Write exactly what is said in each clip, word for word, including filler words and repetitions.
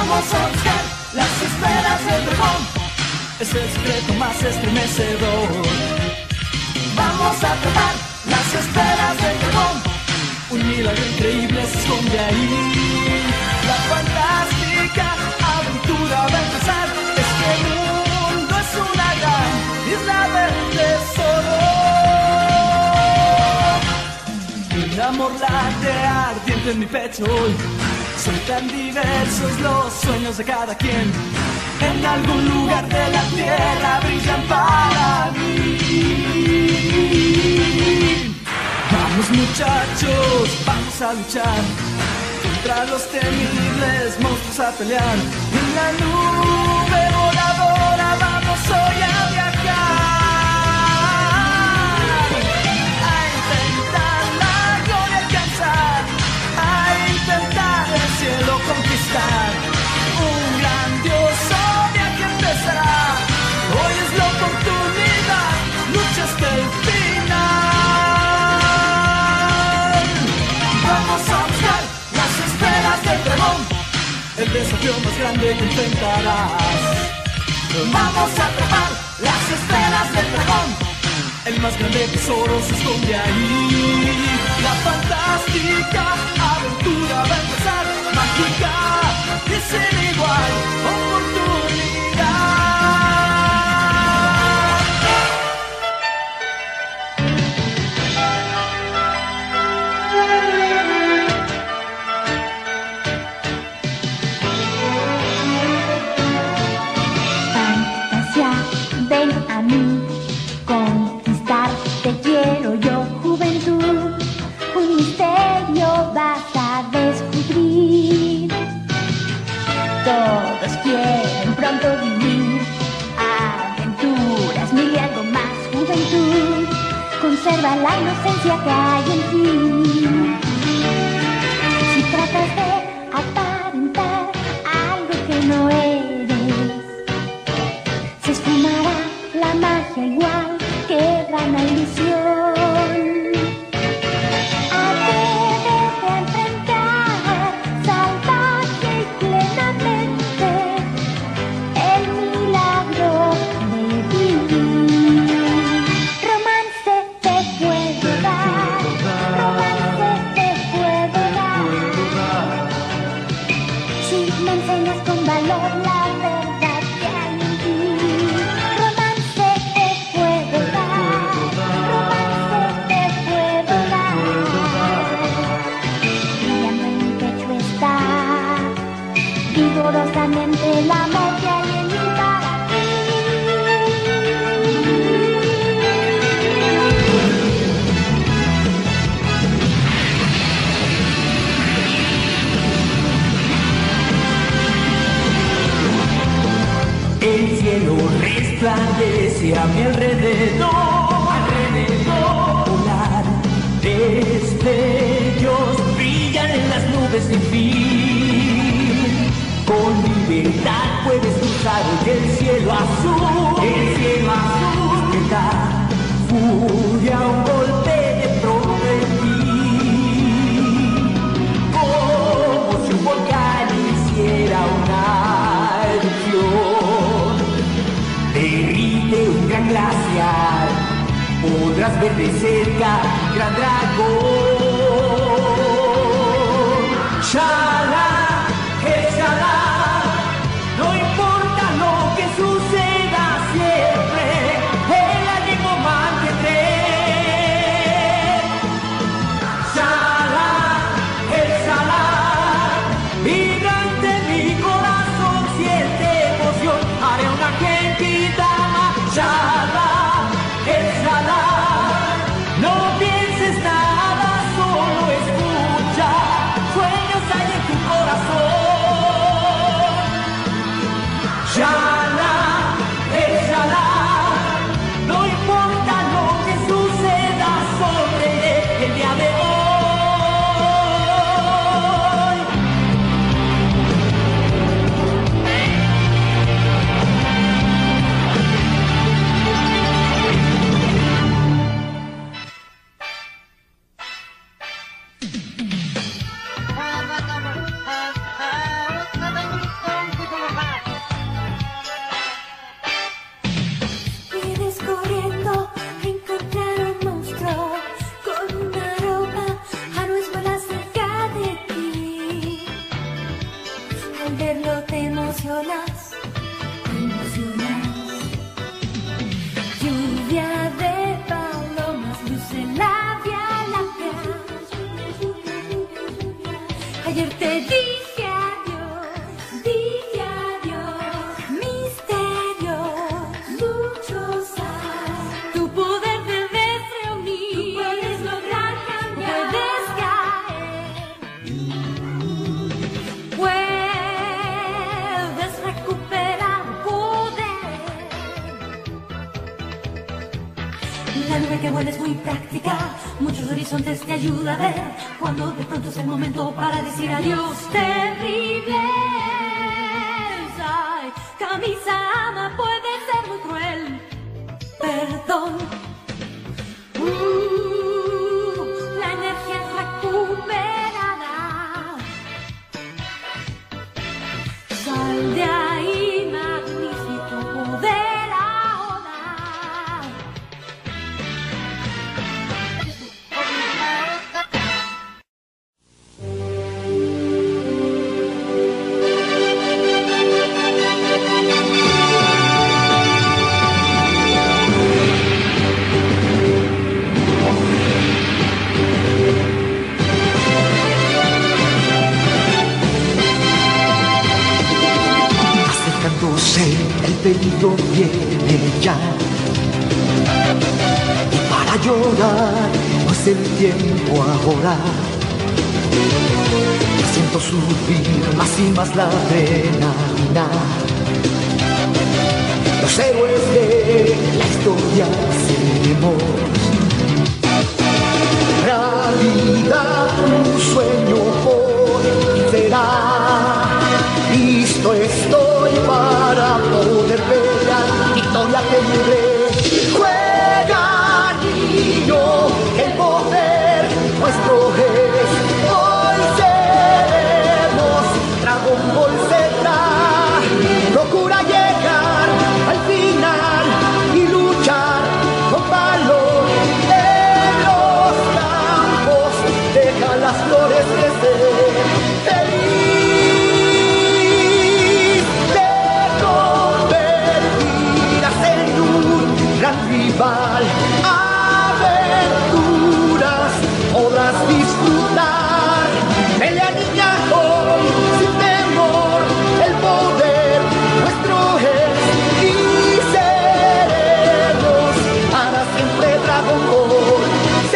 Vamos a buscar las esferas del dragón, es el secreto más estremecedor. Vamos a atrapar las esferas del dragón, un milagro increíble se esconde ahí. La fantástica aventura va a empezar, este mundo es una gran isla del tesoro. Un amor late ardiente en mi pecho hoy, son tan diversos los sueños de cada quien. En algún lugar de la tierra brillan para mí. Vamos muchachos, vamos a luchar contra los temibles monstruos a pelear. En la nube voladora vamos hoy a viajar, a intentar la gloria alcanzar, a intentar el cielo conquistar. Un grandioso viaje empezará, hoy es la oportunidad, lucha hasta el final. Vamos a buscar las esferas del dragón, el desafío más grande que enfrentarás. Vamos a atrapar las esferas del dragón, el más grande tesoro se esconde ahí. La fantástica aventura va a empezar, mágica y sin igual oportunidad. Fantasía, ven a mí, conquistar te quiero yo, juventud. Un misterio vas a descubrir. Todos quieren pronto vivir aventuras, mil y algo más, juventud. Conserva la inocencia que hay en ti. Si tratas de aparentar algo que no eres, se esfumará la magia igual que gran ilusión. Atrévete a enfrentar salvaje y plenamente el milagro de vivir. Romance te puedo dar, romance te puedo dar, si me enseñas con valor la verdad que hay en ti. Romance te puedo dar, romance te puedo dar, brillando en mi pecho está vigorosamente el amor que hay en mí para ti. El cielo resplandece a mi alrededor, alrededor. Volar destellos brillan en las nubes sin fin. Con libertad puedes cruzar hoy el cielo azul, el cielo azul que da furia a un golpe de pronto en ti. Como si un volcán hiciera una erupción, derrite un gran glaciar, podrás ver de cerca gran dragón. Shala, el Shala, no importa lo que suceda siempre, el ánimo mantendré. Shala, el Shala, vibrante mi corazón siente emoción, haré una genkidama. Shala, el Shala, no pienses nada, solo escucha, sueños hay en tu emocionas, emocionas. Lluvia de palomas, luz en la Vía Láctea. Ayer te dije adiós, dije adiós, misterios, muchos hay. Tu poder debes reunir, tú puedes lograr cambiar, puedes caer, puedes recuperar poder. La nube que vuela es muy práctica, muchos horizontes te ayuda a ver, cuando de pronto es el momento para decir adiós. Terrible, ay, camisa ama puede ser muy cruel, perdón. Uh, la energía es recuperada. Sal de ahí, magnífico poder ahora. Acercándose el peligro viene ya, y para llorar no es el tiempo ahora. Siento subir más y más la adrenalina. Los héroes de la historia seremos realidad, un sueño por fin será. Listo estoy para poder ver la victoria que libre. Juega, niño, el poder nuestro es. Hoy seremos Dragon Ball Z. Procura llegar al final y luchar con valor en los campos. Deja las flores crecer. Feliz de convertirás en un gran rival. Aventuras podrás disfrutar. Pelea, niña, hoy sin temor. El poder nuestro es y seremos para siempre Dragon Ball Z.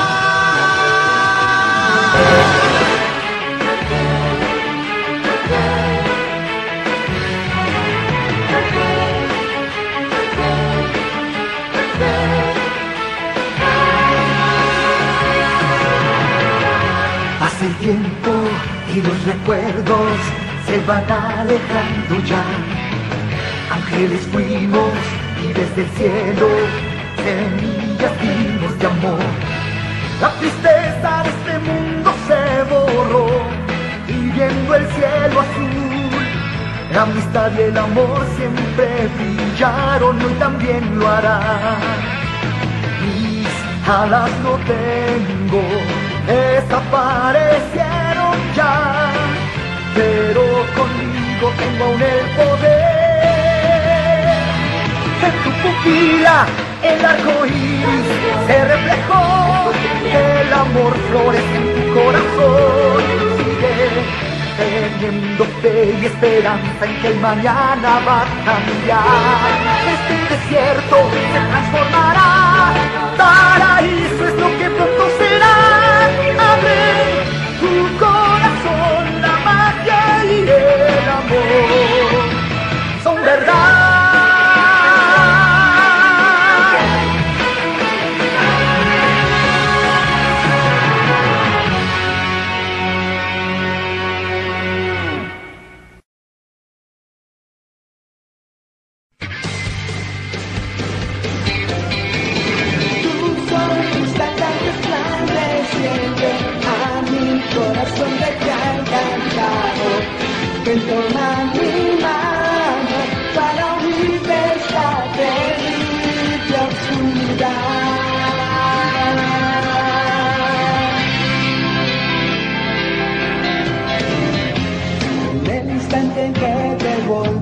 Pasa el tiempo y los recuerdos se van alejando ya. Ángeles fuimos y desde el cielo semillas dimos de amor. La tristeza de este mundo se borró y viendo el cielo azul, la amistad y el amor siempre brillaron, hoy también lo harán. Mis alas no tengo, desaparecieron ya, pero conmigo tengo aún el poder. En tu pupila el arco iris se reflejó, el amor florece en tu corazón. Sigue teniendo fe y esperanza en que el mañana va a cambiar. Este desierto se transformará, paraíso es lo que pronto será. Abre tu corazón, la magia y el amor son verdad. Toma mi mano para unirte esta terrible oscuridad. En el instante en que te voy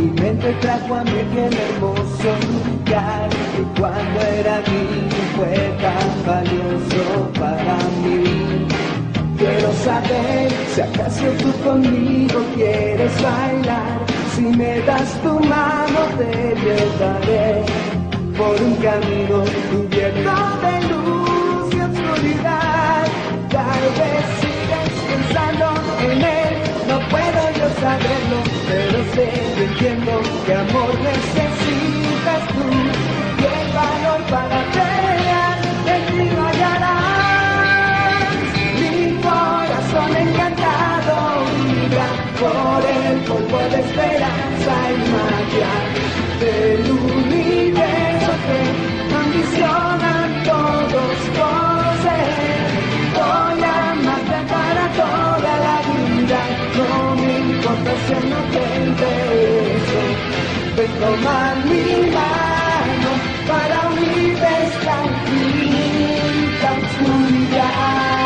mi mente trajo a mí aquel hermoso lugar que cuando era niño fue tan valioso para mí. Quiero saber si acaso tú conmigo quieres bailar. Si me das tu mano te llevaré por un camino cubierto de luz y oscuridad. Tal vez sigues pensando en él, no puedo yo saberlo, pero sé que entiendo que amor necesitas tú y el valor para pelear en mí lo hallarás. Mi corazón encantado vibra por el polvo de esperanza y magia del universo que ambicionan todos conocer. Voy a amarte para toda la vida, no me importa si no te intereso. Ven, toma mi mano para unir esta infinita oscuridad.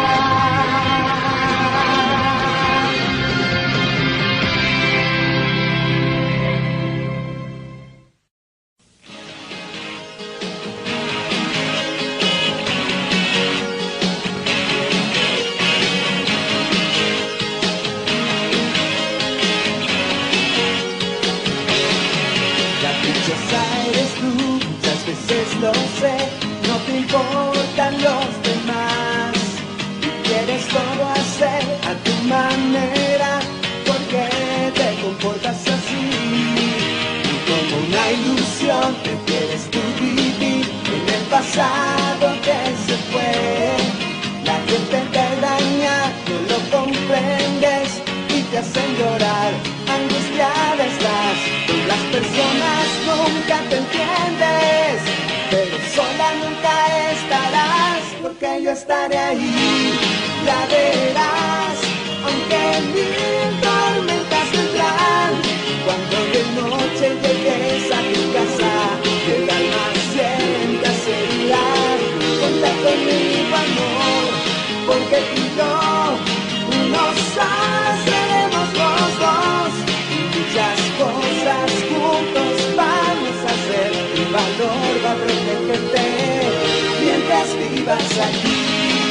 Lo sé, no te importan los demás. Quieres todo hacer a tu manera, porque te comportas así. Y como una ilusión te quieres tú vivir en el pasado que se fue. La gente te daña, no lo comprendes y te hacen llorar. Angustiada estás, con las personas nunca te entiendes. Pero sola nunca estarás, porque yo estaré ahí, ya verás, aunque mil tormentas vendrán. Cuando de noche llegues a tu casa, y el alma sienta seguridad. Cuenta conmigo, amor, porque tú y yo unos seremos los dos. Y muchas cosas juntos vamos a hacer. El valor va a protegerte mientras vivas aquí.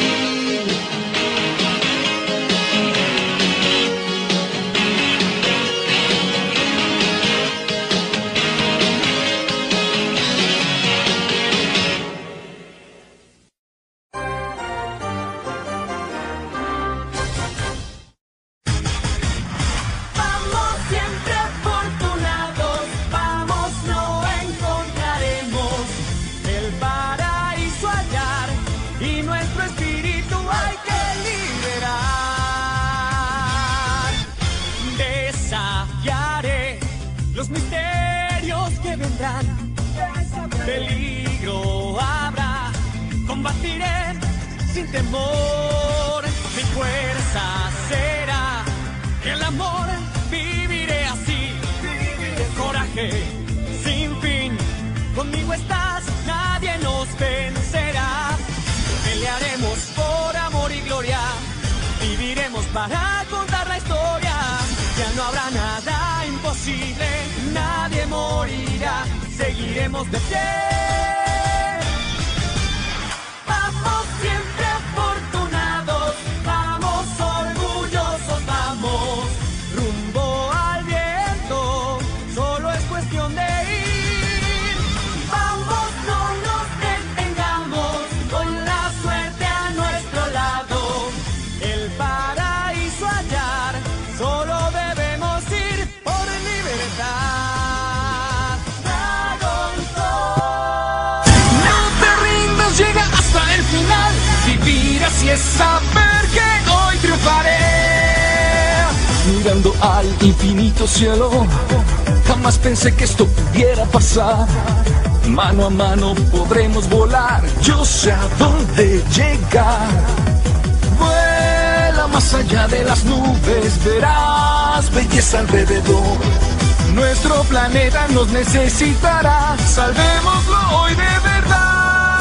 Peligro habrá, combatiré sin temor. Mi fuerza será el amor, viviré así. Coraje sin fin, conmigo estás, nadie nos vencerá. Pelearemos por amor y gloria, viviremos para contar la historia. Ya no habrá nada imposible, nadie morirá. Seguiremos de pie. Vamos siempre afortunados, vamos orgullosos, vamos rumbo al viento. Solo es cuestión de ir. Vamos, no nos detengamos, con la suerte a nuestro lado. El paraíso hallar, solo debemos ir por libertad. Llega hasta el final, vivir así es saber que hoy triunfaré. Mirando al infinito cielo, jamás pensé que esto pudiera pasar. Mano a mano podremos volar, yo sé a dónde llegar. Vuela más allá de las nubes, verás belleza alrededor. Nuestro planeta nos necesitará, salvémoslo hoy de verdad.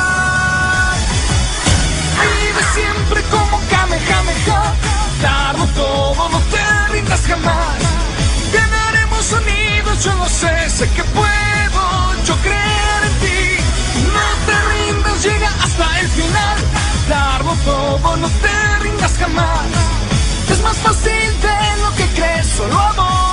Siempre como Kamehameha, darlo todo, no te rindas jamás. Ganaremos unidos, yo lo sé. darlo todo, no te rindas jamás. Es más fácil de lo que crees, solo amor.